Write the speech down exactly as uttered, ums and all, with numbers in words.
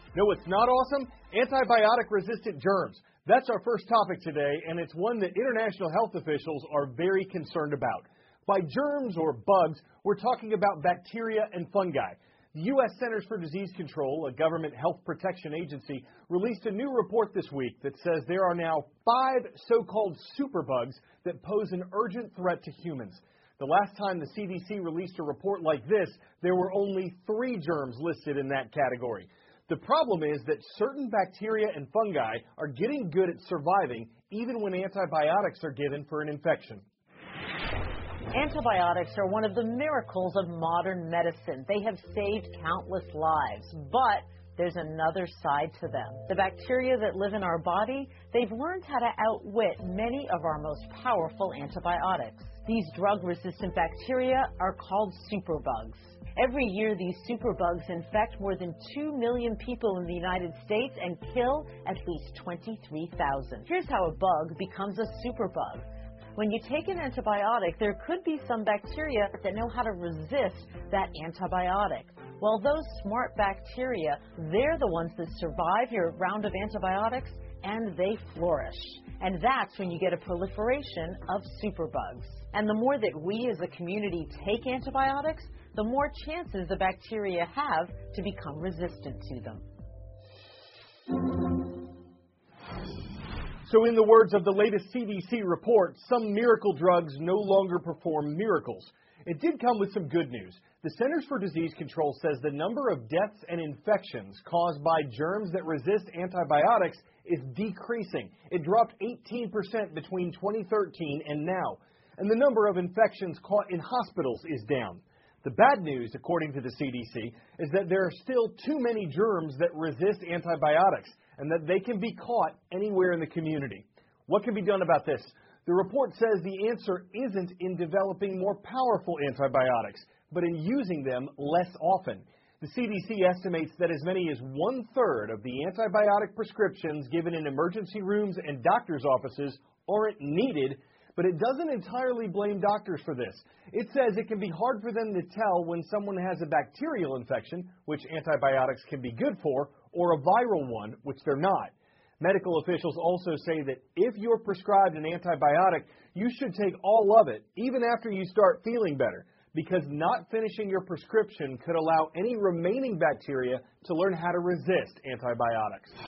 No, it's not awesome. Antibiotic-resistant germs. That's our first topic today, and it's one that international health officials are very concerned about. By germs or bugs, we're talking about bacteria and fungi. The U S Centers for Disease Control, a government health protection agency, released a new report this week that says there are now five so-called superbugs that pose an urgent threat to humans. The last time the C D C released a report like this, there were only three germs listed in that category. The problem is that certain bacteria and fungi are getting good at surviving even when antibiotics are given for an infection. Antibiotics are one of the miracles of modern medicine. They have saved countless lives, but there's another side to them. The bacteria that live in our body, they've learned how to outwit many of our most powerful antibiotics. These drug-resistant bacteria are called superbugs. Every year, these superbugs infect more than two million people in the United States and kill at least twenty-three thousand. Here's how a bug becomes a superbug. When you take an antibiotic, there could be some bacteria that know how to resist that antibiotic. Well, those smart bacteria, they're the ones that survive your round of antibiotics, and they flourish. And that's when you get a proliferation of superbugs. And the more that we as a community take antibiotics, the more chances the bacteria have to become resistant to them. So in the words of the latest C D C report, some miracle drugs no longer perform miracles. It did come with some good news. The Centers for Disease Control says the number of deaths and infections caused by germs that resist antibiotics is decreasing. It dropped eighteen percent between twenty thirteen and now. And the number of infections caught in hospitals is down. The bad news, according to the C D C, is that there are still too many germs that resist antibiotics, and that they can be caught anywhere in the community. What can be done about this? The report says the answer isn't in developing more powerful antibiotics, but in using them less often. The C D C estimates that as many as one-third of the antibiotic prescriptions given in emergency rooms and doctors' offices aren't needed, but it doesn't entirely blame doctors for this. It says it can be hard for them to tell when someone has a bacterial infection, which antibiotics can be good for, or a viral one, which they're not. Medical officials also say that if you're prescribed an antibiotic, you should take all of it, even after you start feeling better, because not finishing your prescription could allow any remaining bacteria to learn how to resist antibiotics.